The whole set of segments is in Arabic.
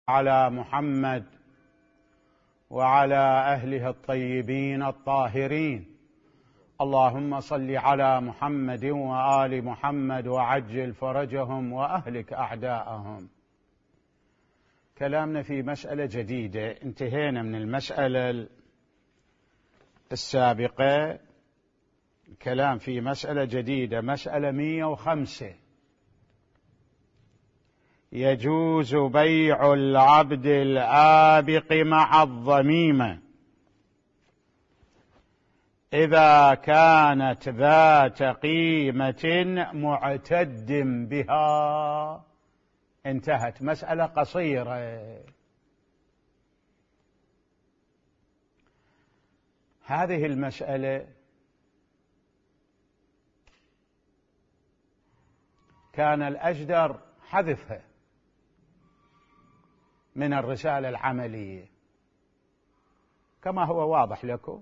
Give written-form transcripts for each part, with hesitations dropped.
على محمد وعلى أهله الطيبين الطاهرين. اللهم صل على محمد وآل محمد وعجل فرجهم وأهلك أعداءهم. كلامنا في مسألة جديدة، انتهينا من المسألة السابقة، كلام في مسألة جديدة، مسألة 105. يجوز بيع العبد الآبق مع الضميمة إذا كانت ذات قيمة معتد بها. انتهت، مسألة قصيرة. هذه المسألة كان الأجدر حذفها من الرسالة العملية كما هو واضح لكم،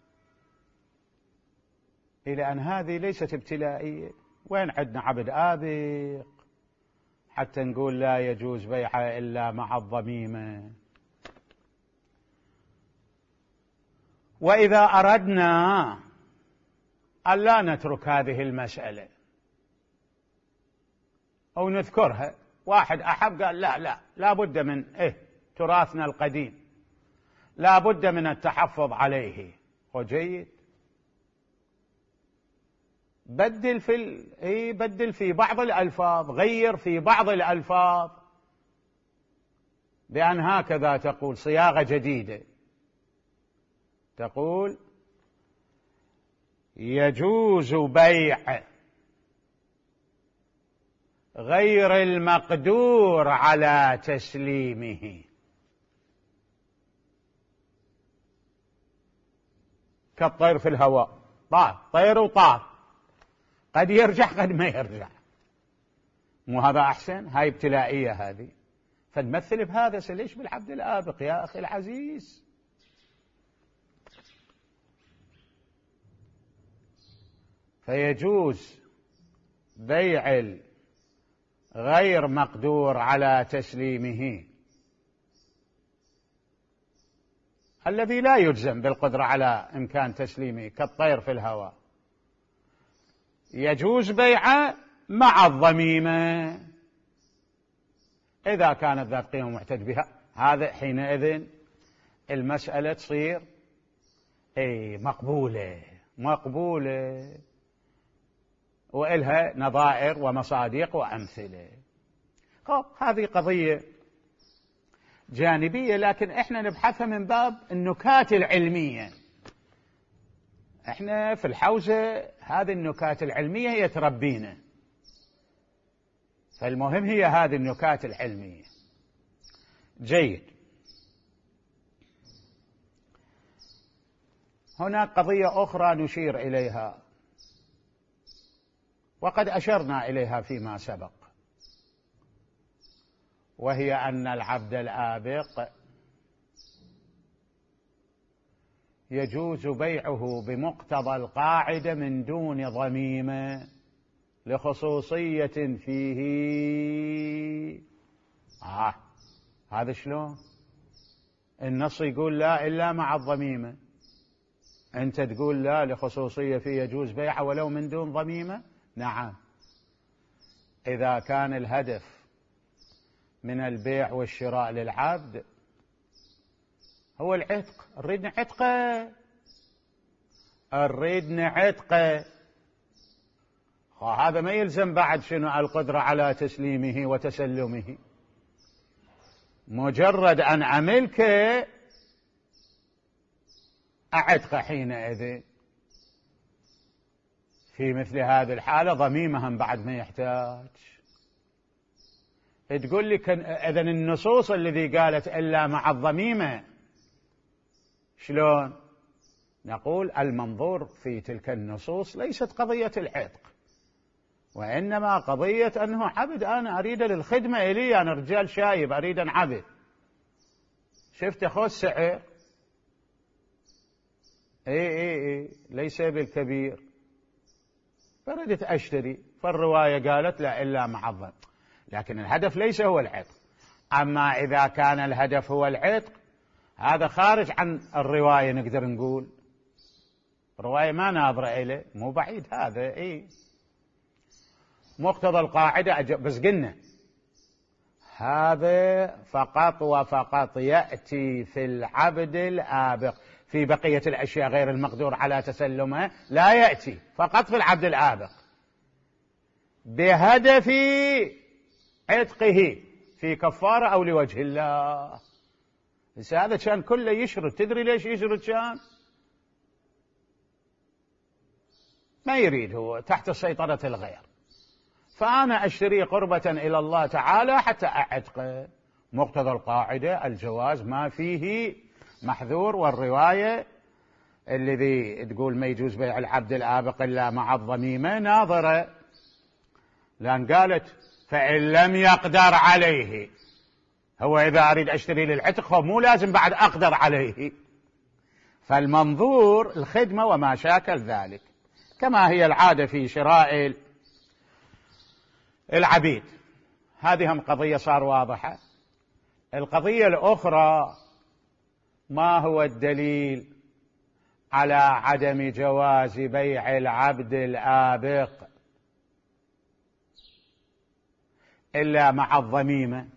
إلى أن هذه ليست ابتلائية. وين عندنا عبد آبق حتى نقول لا يجوز بيعه إلا مع الضميمة؟ وإذا أردنا أن لا نترك هذه المسألة أو نذكرها، واحد أحب قال لا بد من تراثنا القديم، لا بد من التحفظ عليه، وجيد، بدل في بعض الألفاظ، غير في بعض الألفاظ بأن هكذا تقول صياغة جديدة، تقول يجوز بيع غير المقدور على تسليمه، كالطير في الهواء، طير وطار، قد يرجع قد ما يرجع. مو هذا أحسن؟ هاي ابتلائية هذه، فنمثل بهذا. ليش بالعبد الآبق يا أخي العزيز؟ فيجوز بيع غير مقدور على تسليمه الذي لا يجزم بالقدرة على إمكان تسليمه، كالطير في الهواء، يجوز بيعه مع الضميمة إذا كانت ذات قيمة معتد بها. هذا حينئذ المسألة تصير مقبولة وإلها نظائر ومصادق وأمثلة. هذه قضية جانبية، لكن إحنا نبحثها من باب النكات العلمية. إحنا في الحوزة هذه النكات العلمية هي تربينا، فالمهم هي هذه النكات العلمية. جيد. هناك قضية أخرى نشير إليها وقد أشرنا إليها فيما سبق، وهي أن العبد الآبق يجوز بيعه بمقتضى القاعدة من دون ضميمة لخصوصية فيه. هذا شلون؟ النص يقول لا إلا مع الضميمة، أنت تقول لا لخصوصية فيه يجوز بيعه ولو من دون ضميمة. نعم، إذا كان الهدف من البيع والشراء للعبد هو العتق، نريد نعتقه، هذا ما يلزم بعد شنو؟ القدرة على تسليمه وتسلمه. مجرد أن عملك أعتقه، حينئذ في مثل هذه الحالة ضميمة هم بعد ما يحتاج. تقول لي إذن النصوص الذي قالت إلا مع الضميمة شلون؟ نقول المنظور في تلك النصوص ليست قضية العتق، وإنما قضية أنه عبد، أنا أريد للخدمة إلي، أنا رجال شايب أريد أن عبد، شفت أخو السعر ليس بالكبير، فردت أشتري، فالرواية قالت لا إلا مع الضم، لكن الهدف ليس هو العتق. أما إذا كان الهدف هو العتق هذا خارج عن الرواية، نقدر نقول الرواية ما ناظرة إليه، مو بعيد هذا. مقتضى القاعدة بس قلنا هذا فقط وفقط يأتي في العبد الآبق، في بقية الأشياء غير المقدور على تسلمها لا يأتي، فقط في العبد الآبق بهدف عتقه في كفارة أو لوجه الله. بس هذا كان كله يشرد. تدري ليش يشرد؟ كان ما يريد، هو تحت سيطرة الغير، فأنا أشتري قربة إلى الله تعالى حتى أعتقه. مقتضى القاعدة الجواز ما فيه محذور. والرواية الذي تقول ما يجوز بيع العبد الآبق إلا مع الضميمة ناظرة، لأن قالت فإن لم يقدر عليه. هو إذا أريد أشتري للعتق هو مو لازم بعد أقدر عليه، فالمنظور الخدمة وما شاكل ذلك، كما هي العادة في شراء العبيد. هذه هم قضية صار واضحة. القضية الأخرى، ما هو الدليل على عدم جواز بيع العبد الآبق إلا مع الضميمة؟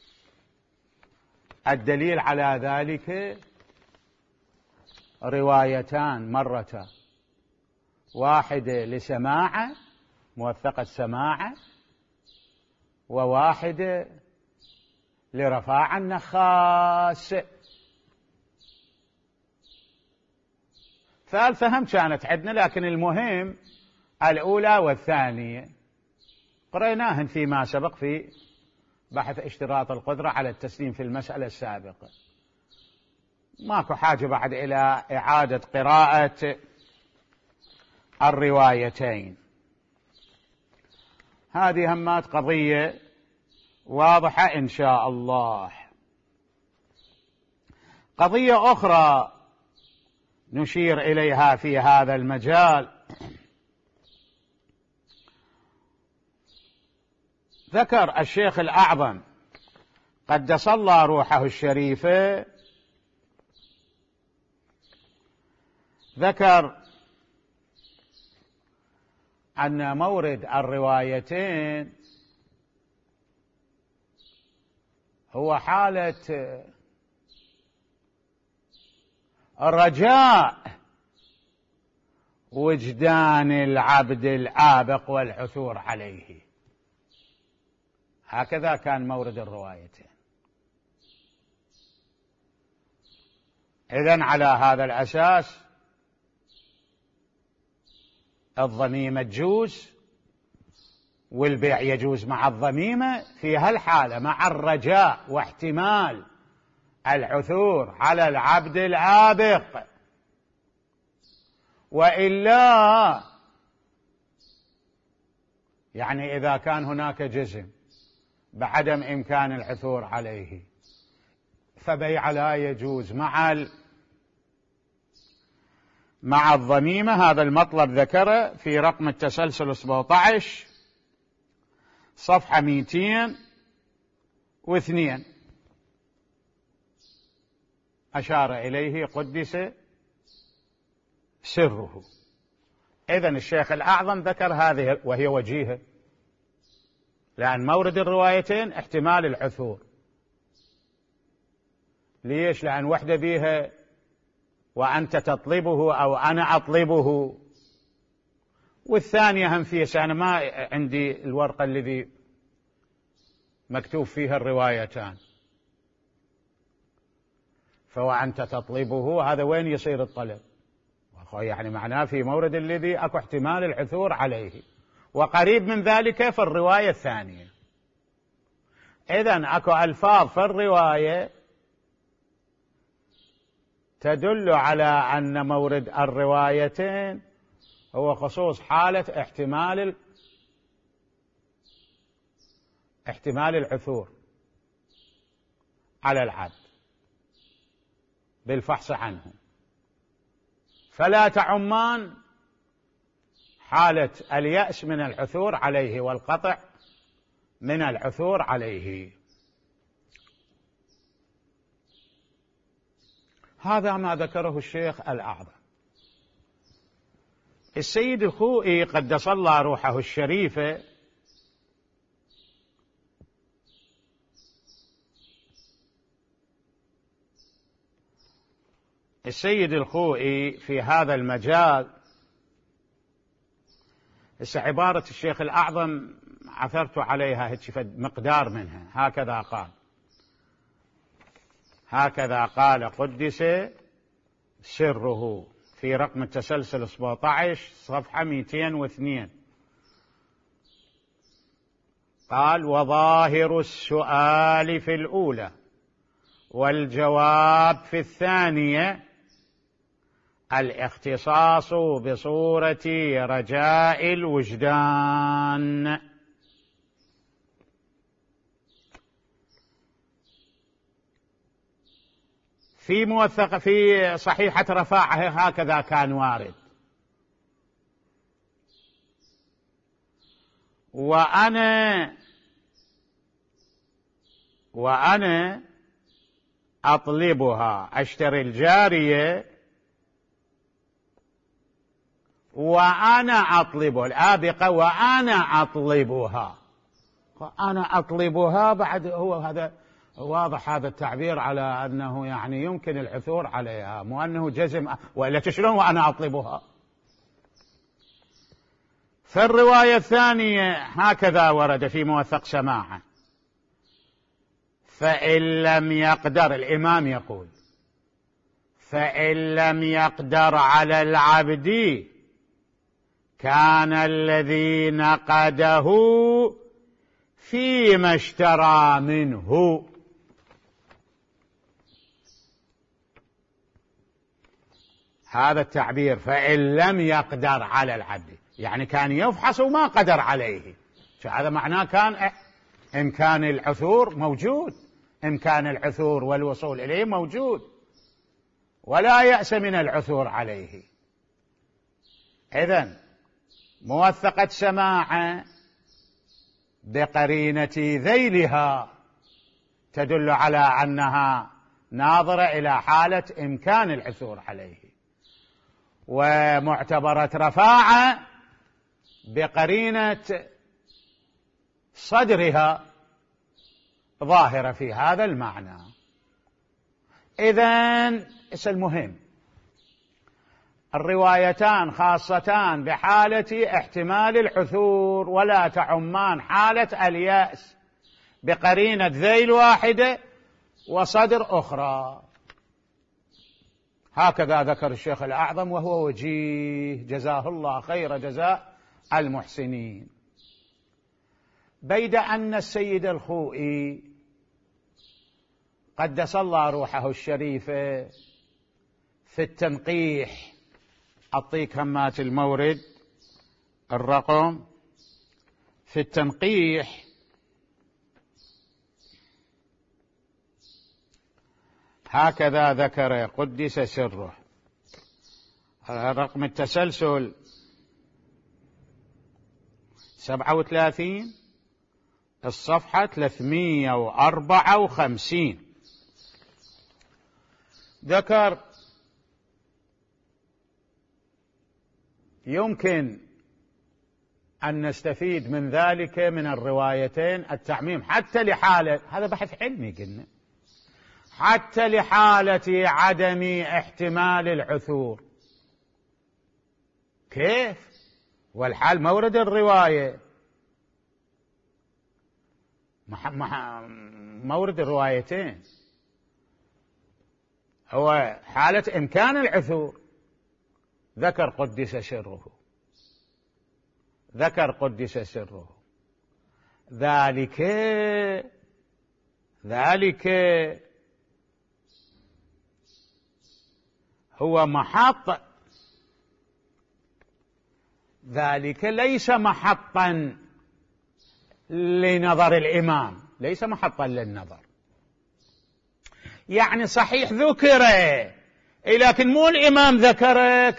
الدليل على ذلك روايتان مرتان، واحدة لسماعة موثقة السماعة، وواحدة لرفاعة النخاس. ثالثة هم كانت عندنا، لكن المهم الأولى والثانية قرأناهن فيما سبق في بحث اشتراط القدرة على التسليم في المسألة السابقة. ماكو حاجة بعد إلى إعادة قراءة الروايتين. هذه همات قضية واضحة إن شاء الله. قضية أخرى نشير إليها في هذا المجال، ذكر الشيخ الأعظم قدس الله روحه الشريفة، ذكر أن مورد الروايتين هو حالة رجاء وجدان العبد الآبق والعثور عليه. هكذا كان مورد الروايتين. إذن على هذا الأساس الضميمة تجوز والبيع يجوز مع الضميمة في هالحالة، مع الرجاء واحتمال العثور على العبد الآبق. وإلا يعني إذا كان هناك جزم بعدم إمكان العثور عليه فبيع لا يجوز مع الضميمة. هذا المطلب ذكره في رقم التسلسل 17 صفحة 202، أشار إليه قدس سره. إذن الشيخ الأعظم ذكر هذه وهي وجيهة، لأن مورد الروايتين احتمال العثور. ليش؟ لأن وحدة بيها وأنت تطلبه أو أنا أطلبه، والثانية هم فيها. أنا ما عندي الورقة الذي مكتوب فيها الروايتان، فوأنت تطلبه هذا وين يصير الطلب؟ يعني معناه في مورد الذي أكو احتمال العثور عليه، وقريب من ذلك في الرواية الثانية. إذن أكو ألفاظ في الرواية تدل على أن مورد الروايتين هو خصوص حالة احتمال العثور على العبد بالفحص عنه، فلا تعمان حالة اليأس من العثور عليه والقطع من العثور عليه. هذا ما ذكره الشيخ الأعظم. السيد الخوئي قدس الله روحه الشريفة السيد الخوئي في هذا المجال، عبارة الشيخ الأعظم عثرت عليها مقدار منها، هكذا قال قدس سره في رقم التسلسل 17 صفحة 202. قال: وظاهر السؤال في الأولى والجواب في الثانية الاختصاص بصورة رجاء الوجدان. في صحيحة رفاعة هكذا كان وارد: وأنا أطلبها، أشتري الجارية وأنا أطلبها، الآبقة وأنا أطلبها بعد. هو هذا واضح هذا التعبير على أنه يعني يمكن العثور عليها، مو أنه جزم، وإلا تشلون وأنا أطلبها. في الرواية الثانية هكذا ورد في موثق سماعة: فإن لم يقدر، الإمام يقول: فإن لم يقدر على العبد كان الذي نقده فيما اشترى منه. هذا التعبير فإن لم يقدر على العبد، يعني كان يفحص وما قدر عليه، هذا معناه كان إمكان العثور موجود، إمكان العثور والوصول إليه موجود، ولا يأس من العثور عليه. إذن موثقة سماعة بقرينة ذيلها تدل على أنها ناظرة إلى حالة إمكان العثور عليه، ومعتبرة رفاعة بقرينة صدرها ظاهرة في هذا المعنى. إذن المهم الروايتان خاصتان بحالة احتمال العثور، ولا تعمان حالة اليأس بقرينة ذيل واحدة وصدر أخرى. هكذا ذكر الشيخ الأعظم، وهو وجيه جزاه الله خير جزاء المحسنين. بيد أن السيد الخوئي قدس الله روحه الشريفة في التنقيح، أعطيك همات المورد الرقم، في التنقيح هكذا ذكر قدس سره، رقم التسلسل 37 الصفحة 354. ذكر يمكن أن نستفيد من ذلك من الروايتين التعميم حتى لحالة، هذا بحث علمي قلنا، حتى لحالة عدم احتمال العثور. كيف؟ والحال مورد الرواية، مورد الروايتين هو حالة إمكان العثور. ذكر قدس سره ذلك هو محط، ذلك ليس محطا لنظر الإمام، ليس محطا للنظر، يعني صحيح ذكره لكن مو الإمام ذكره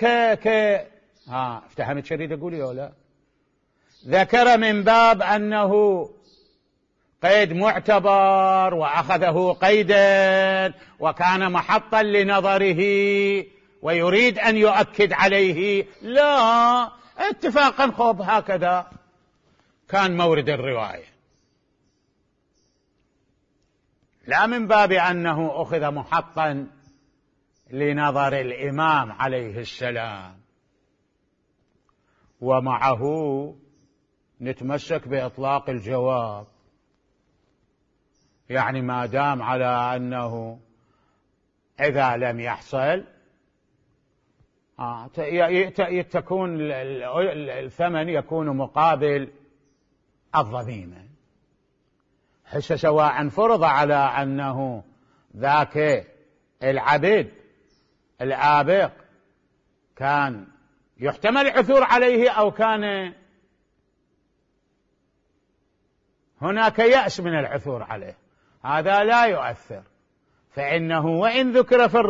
افتهمت شريد أقول يا لا، ذكر من باب أنه قيد معتبر وأخذه قيدا وكان محطا لنظره ويريد أن يؤكد عليه، لا، اتفاقا خب هكذا كان مورد الرواية، لا من باب أنه أخذ محطا لنظر الإمام عليه السلام. ومعه نتمسك بإطلاق الجواب، يعني ما دام على أنه إذا لم يحصل تكون الثمن يكون مقابل الضميمة، حتى سواء فرض على أنه ذاك العبد الآبق كان يحتمل العثور عليه أو كان هناك يأس من العثور عليه، هذا لا يؤثر، فإنه وإن ذكر في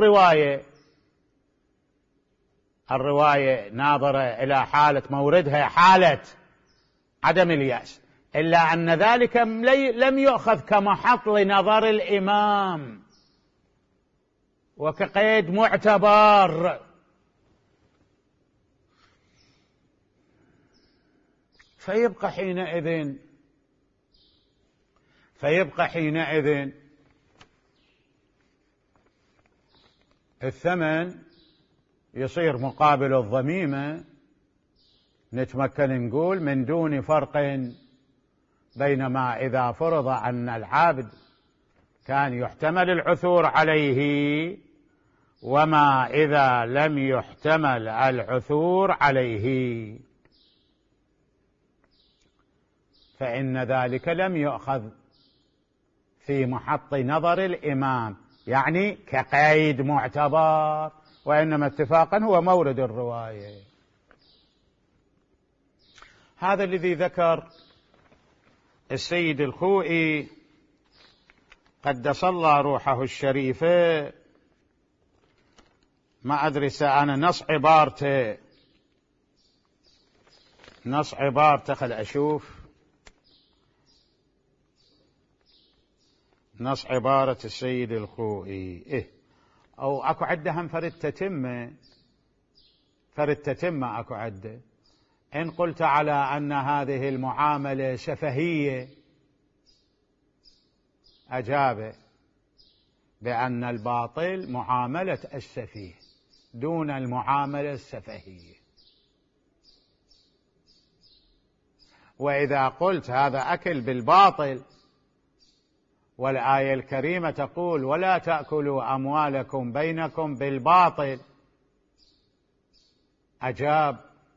الرواية ناظرة إلى حالة موردها حالة عدم اليأس، إلا أن ذلك لم يؤخذ كمحط لنظر الإمام وكقيد معتبر. فيبقى حينئذ الثمن يصير مقابل الضميمة، نتمكن نقول من دون فرق بينما إذا فرض أن العبد كان يحتمل العثور عليه وما إذا لم يحتمل العثور عليه، فإن ذلك لم يؤخذ في محط نظر الإمام، يعني كقيد معتبر، وإنما اتفاقا هو مورد الرواية. هذا الذي ذكر السيد الخوئي قدس الله روحه الشريفة، ما أدري أنا نص عبارته خل أشوف نص عبارة السيد الخوئي، أو أكو عده هم فرد تتمة أكو عده. إن قلت على أن هذه المعاملة سفهية، أجاب بأن الباطل معاملة السفيه دون المعاملة السفهية. وإذا قلت هذا أكل بالباطل، والآية الكريمة تقول ولا تأكلوا أموالكم بينكم بالباطل، أجاب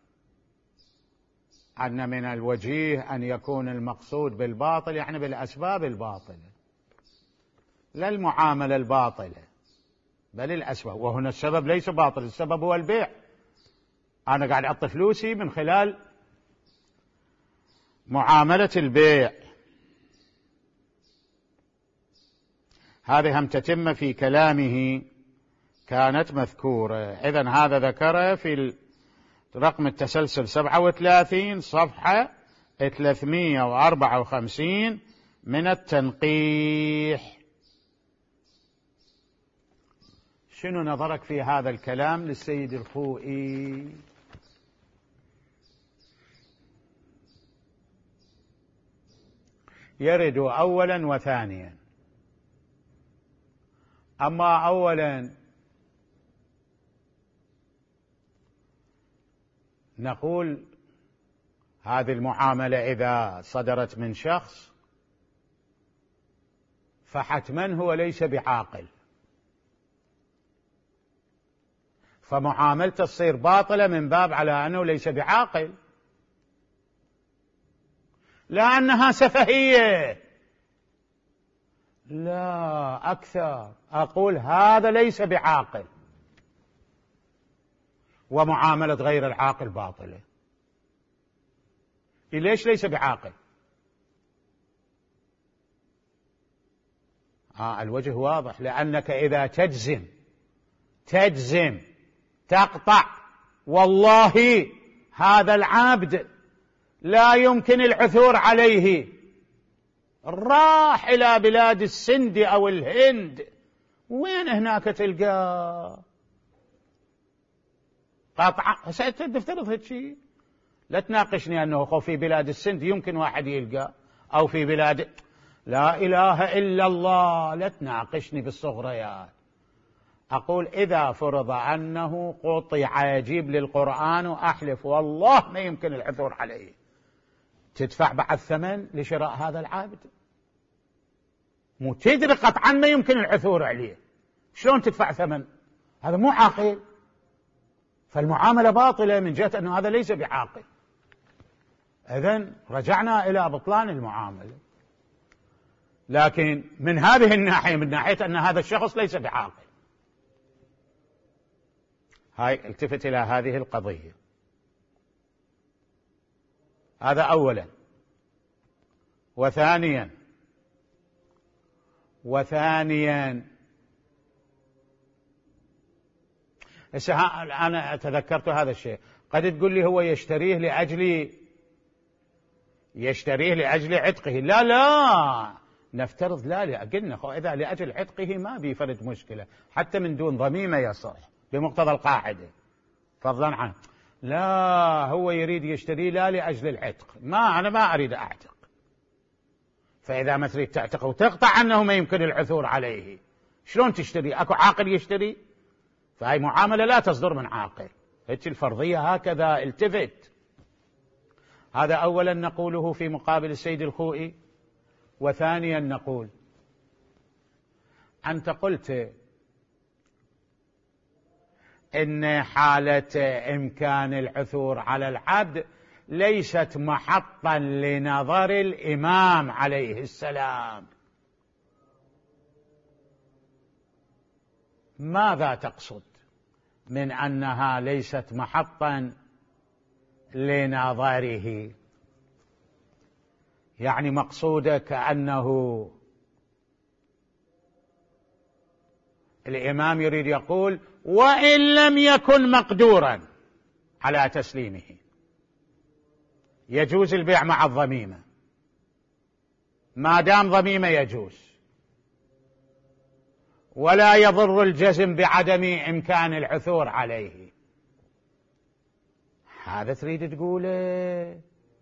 أن من الوجيه أن يكون المقصود بالباطل يعني بالأسباب الباطلة، لا المعاملة الباطلة بل الأسباب، وهنا السبب ليس باطل، السبب هو البيع، أنا قاعد أعطي فلوسي من خلال معاملة البيع. هذه هم تتم في كلامه كانت مذكورة. إذن هذا ذكره في رقم التسلسل 37 صفحة 354 من التنقيح. شنو نظرك في هذا الكلام للسيد الخوئي؟ يرد أولا وثانيا. أما أولا نقول هذه المعاملة إذا صدرت من شخص فحتما هو ليس بعاقل، فمعاملته تصير باطلة من باب على أنه ليس بعاقل، لأنها سفهية. لا أكثر، أقول هذا ليس بعاقل ومعاملة غير العاقل باطلة. ليش ليس بعاقل؟ الوجه واضح، لأنك إذا تجزم تقطع والله هذا العبد لا يمكن العثور عليه راح إلى بلاد السند أو الهند، وين هناك تلقاه؟ قطعا ستفترض هيك شيء. لا تناقشني أنه في بلاد السند يمكن واحد يلقى، أو في بلاد لا إله إلا الله. لا تناقشني بالصغريات. أقول إذا فرض أنه قطع يجيب للقرآن، وأحلف والله ما يمكن العثور عليه، تدفع بعد ثمن لشراء هذا العابد؟ مو تدري قطعا ما يمكن العثور عليه، شلون تدفع ثمن؟ هذا مو عاقل. فالمعاملة باطلة من جهة أنه هذا ليس بعاقل. إذن رجعنا إلى بطلان المعاملة. لكن من هذه الناحية، من ناحية أن هذا الشخص ليس بعاقل، هاي التفت إلى هذه القضية. هذا أولا. وثانيا أنا تذكرت هذا الشيء. قد تقول لي هو يشتريه لأجل عتقه. لا نفترض لا قلنا إذا لأجل عتقه ما بيفرد مشكلة، حتى من دون ضميمة يصح بمقتضى القاعدة، فضلا عنه. لا، هو يريد يشتري لا لأجل العتق. أنا ما أريد أعتق. فإذا ما تريد تعتق وتقطع أنه ما يمكن العثور عليه، شلون تشتري؟ أكو عاقل يشتري؟ فهي معاملة لا تصدر من عاقل. هيك الفرضية هكذا. التفت. هذا أولا نقوله في مقابل السيد الخوئي. وثانيا نقول، أنت قلت إن حالة إمكان العثور على العبد ليست محطا لنظر الإمام عليه السلام. ماذا تقصد من أنها ليست محطا لنظره؟ يعني مقصودك أنه الإمام يريد يقول وإن لم يكن مقدورا على تسليمه يجوز البيع مع الضميمة، ما دام ضميمة يجوز، ولا يضر الجزم بعدم إمكان العثور عليه. هذا تريد تقوله؟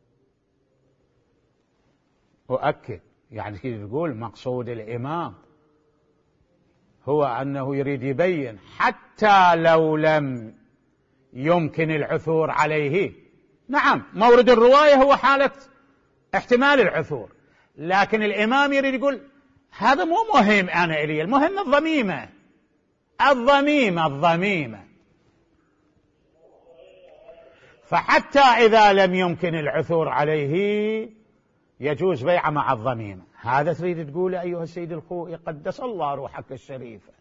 أؤكد، يعني تريد تقول مقصود الإمام هو أنه يريد يبين حتى لو لم يمكن العثور عليه. نعم، مورد الرواية هو حالة احتمال العثور، لكن الإمام يريد يقول هذا مو مهم أنا إلي، المهم الضميمة. فحتى إذا لم يمكن العثور عليه يجوز بيع مع الضميمة. هذا تريد تقول أيها السيد الخوئي قدس الله روحك الشريفة؟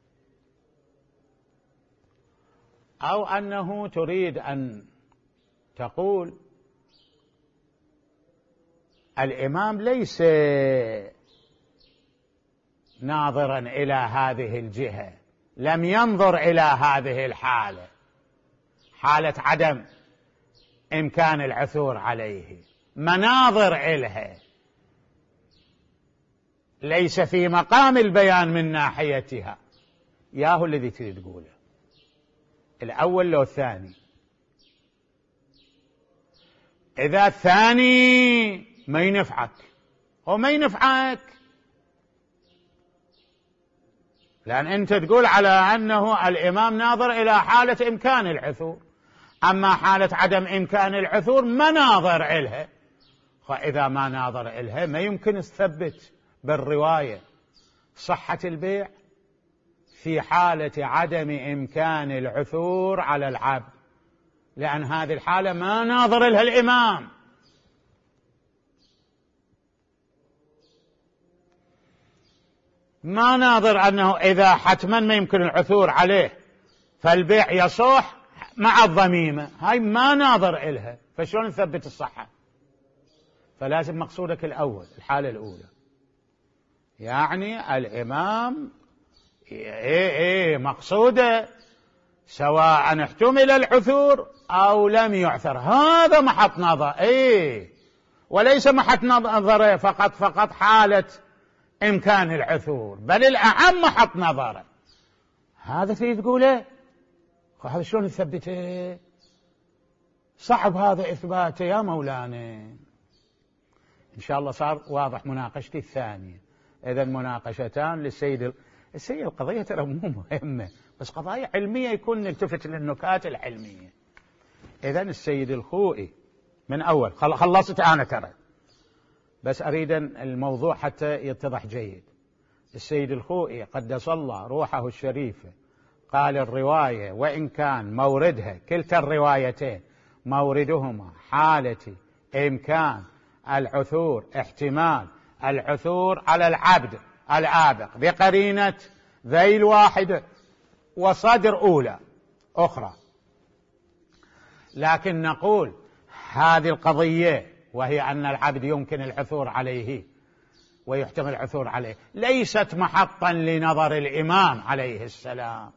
أو أنه تريد أن تقول الإمام ليس ناظرا إلى هذه الجهة، لم ينظر إلى هذه الحالة، حالة عدم إمكان العثور عليه، مناظر إلها ليس في مقام البيان من ناحيتها. ياهو الذي تريد تقوله، الأول لو الثاني؟ إذا الثاني ما ينفعك، هو ما ينفعك، لأن أنت تقول على أنه الإمام ناظر إلى حالة إمكان العثور، أما حالة عدم إمكان العثور ما ناظر إلها. فإذا ما ناظر إلها ما يمكن تثبت بالرواية صحة البيع في حالة عدم إمكان العثور على العبد، لأن هذه الحالة ما ناظر لها الإمام. ما ناظر أنه إذا حتما ما يمكن العثور عليه فالبيع يصح مع الضميمة، هاي ما ناظر إلها، فشلون نثبت الصحة؟ فلازم مقصودك الأول، الحالة الأولى، يعني الإمام مقصوده سواء احتمل العثور أو لم يعثر، هذا محط نظر. وليس محط نظره فقط حالة إمكان العثور، بل الأهم محط نظره. هذا تريد تقوله؟ هذا شلون نثبته؟ صعب هذا إثباته يا مولانا. إن شاء الله صار واضح مناقشتي الثانية. إذا مناقشتان للسيد القضية ترى مو مهمة، بس قضايا علمية يكون نلتفت للنكات العلمية. إذا السيد الخوئي من أول خلصت أنا ترى، بس أريد الموضوع حتى يتضح جيد. السيد الخوئي قدس الله روحه الشريفة قال الرواية وإن كان موردها كلتا الروايتين موردهما حالة إمكان العثور، احتمال العثور على العبد الآبق بقرينة ذيل واحدة وصدر أولى أخرى، لكن نقول هذه القضية وهي أن العبد يمكن العثور عليه ويحتمل العثور عليه ليست محطا لنظر الإمام عليه السلام.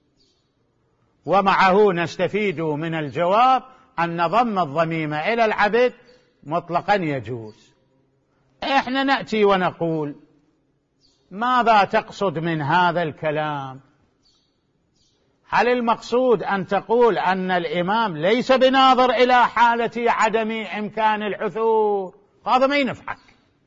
ومعه نستفيد من الجواب أن ضم الضميمة إلى العبد مطلقا يجوز. إحنا نأتي ونقول ماذا تقصد من هذا الكلام؟ هل المقصود أن تقول أن الإمام ليس بناظر إلى حالة عدم إمكان العثور؟ هذا ما ينفعك،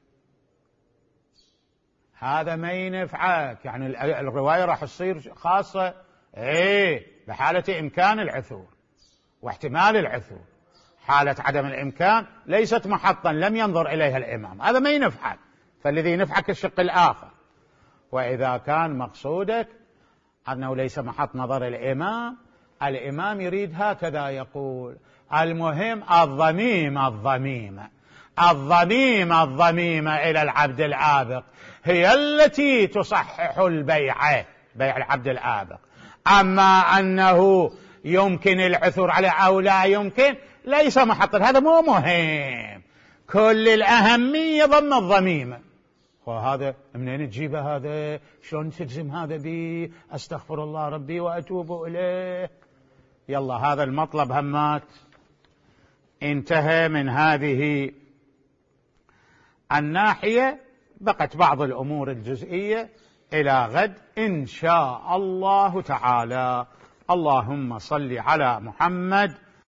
هذا ما ينفعك. يعني الرواية راح تصير خاصة بحالة إمكان العثور واحتمال العثور. حالة عدم الإمكان ليست محطا لم ينظر إليها الإمام، هذا ما ينفعك. فالذي ينفعك الشق الآخر. وإذا كان مقصودك أنه ليس محط نظر الإمام يريد هكذا يقول المهم الضميمة إلى العبد الآبق هي التي تصحح البيعة، بيع العبد الآبق. أما أنه يمكن العثور عليه أو لا يمكن ليس محطا، هذا مو مهم. كل الأهمية ضم الضميمة. وهذا منين تجيبه؟ هذا شلون تجزم هذا بي؟ أستغفر الله ربي وأتوب إليه. يلا هذا المطلب همات انتهى من هذه الناحية. بقت بعض الأمور الجزئية إلى غد إن شاء الله تعالى. اللهم صل على محمد